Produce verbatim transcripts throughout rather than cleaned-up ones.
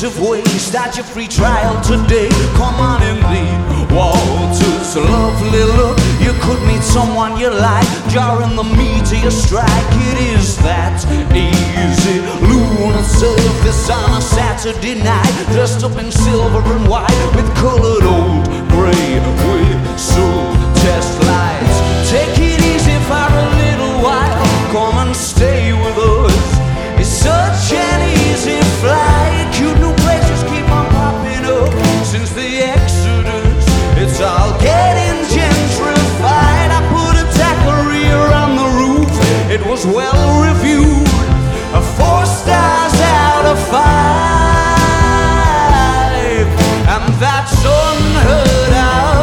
of ways. Start your free trial today. Come on in the Walters. Lovely look, you could meet someone you like, jarring the meteor strike. It is that easy. Lunar surface on a Saturday night, dressed up in silver and white with colored old gray whistle test lights. Take it easy for a little while. Come and stay with us. It's such an easy flight. Cute new places keep on popping up since the Exodus. It's all getting gentrified. I put a taqueria on the roof. It was well reviewed. Four stars out of five, and that's unheard of.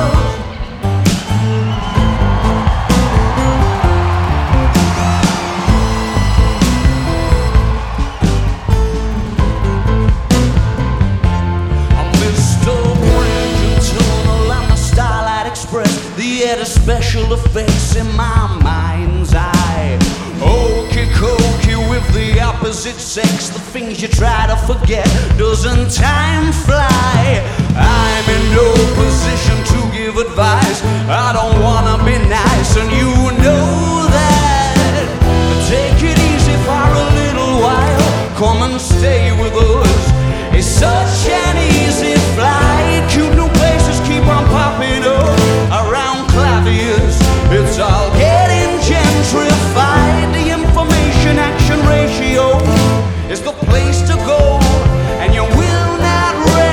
The added special effects in my mind's eye. Okey cokey with the opposite sex, the things you try to forget. Doesn't time fly? I'm in no position to give advice. I don't wanna be nice, and you know that. Take it easy for a little while. Come and stay with us. It's such an easy flight. Cute new places keep on popping up around Clavius. It's all getting gentrified. The information action ratio is the place to go, and you will not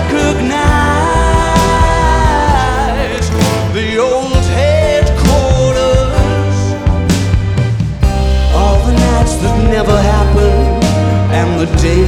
recognize the old headquarters. All the nights that never happened and the day